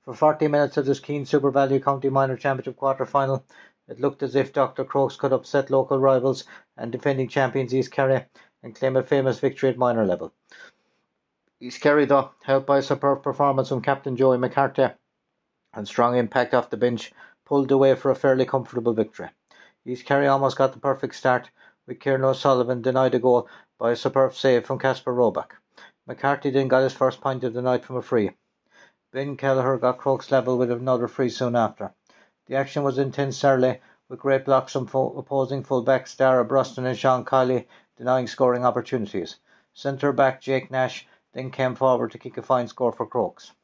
For 40 minutes of this Keene Super Value County Minor Championship quarter-final, it looked as if Dr. Crokes could upset local rivals and defending champions East Kerry and claim a famous victory at minor level. East Kerry, though, helped by a superb performance from captain Joey McCarthy and strong impact off the bench, pulled away for a fairly comfortable victory. East Kerry almost got the perfect start, with Kieran O'Sullivan denied a goal by a superb save from Casper Roebuck. McCarthy then got his first point of the night from a free. Ben Kelleher got Crokes level with another free soon after. The action was intense early, with great blocks from opposing full-backs Dara Bruston and Sean Kiley denying scoring opportunities. Centre-back Jake Nash then came forward to kick a fine score for Crokes.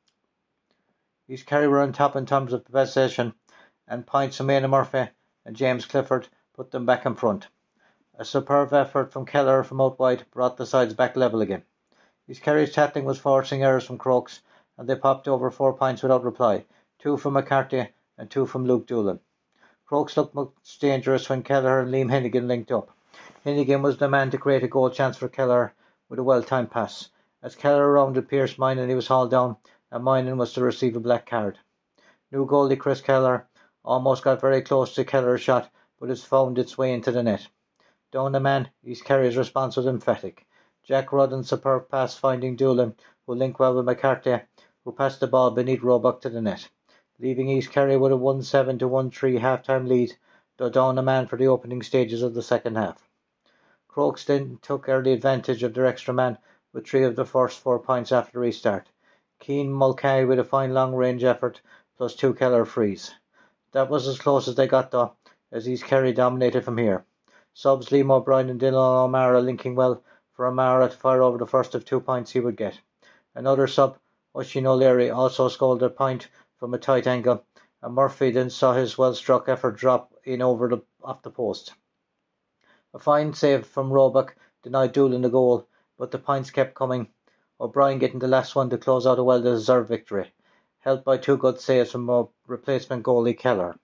East Kerry were on top in terms of possession, and points from Éanna Murphy and James Clifford put them back in front. A superb effort from Kelleher from out wide brought the sides back level again. East Kerry's tackling was forcing errors from Crokes, and they popped over 4 points without reply, 2 from McCarthy and 2 from Luke Doolan. Crokes looked much dangerous when Kelleher and Liam Hennigan linked up. Hennigan was the man to create a goal chance for Kelleher with a well-timed pass. As Kelleher rounded Pierce Moynihan, he was hauled down, and Moynihan was to receive a black card. New goalie Chris Kelleher almost got very close to Kelleher's shot, but it found its way into the net. Down the man, East Kerry's response was emphatic. Jack Rudden's superb pass finding Doolan, who linked well with McCarthy, who passed the ball beneath Roebuck to the net, leaving East Kerry with a 1-7 to 1-3 half-time lead, though down a man for the opening stages of the second half. Crokes then took early advantage of their extra man with 3 of the first 4 points after the restart. Keane Mulcahy with a fine long-range effort, plus 2 Kelleher frees. That was as close as they got though, as East Kerry dominated from here. Subs Liam O'Brien and Dylan O'Mara linking well for O'Mara to fire over the first of 2 points he would get. Another sub, Oisin O'Leary, also scored a point from a tight angle, and Murphy then saw his well-struck effort drop in off the post. A fine save from Roebuck denied Doolan the goal, but the points kept coming, O'Brien getting the last one to close out a well-deserved victory, helped by 2 good saves from a replacement goalie Kelleher.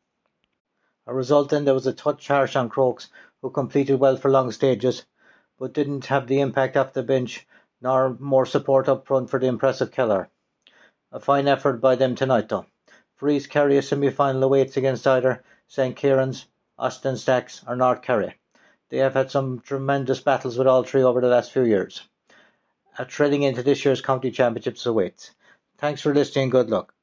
A result then there was a touch harsh on Crokes, who completed well for long stages, but didn't have the impact off the bench, nor more support up front for the impressive Kelleher. A fine effort by them tonight though. For East Kerry, a semi-final awaits against either St. Kieran's, Austin Stacks or North Kerry. They have had some tremendous battles with all 3 over the last few years. Treading into this year's county championships awaits. Thanks for listening, good luck.